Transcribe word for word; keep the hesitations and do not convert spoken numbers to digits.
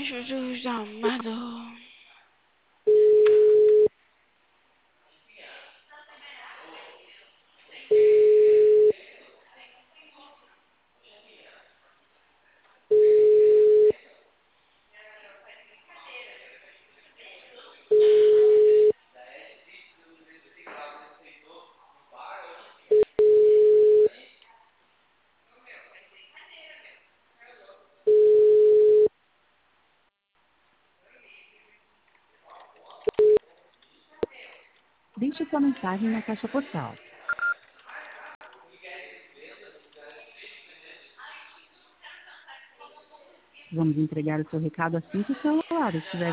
Jesus amado. Deixe sua mensagem na caixa postal. Vamos entregar o seu recado assim que o celular estiver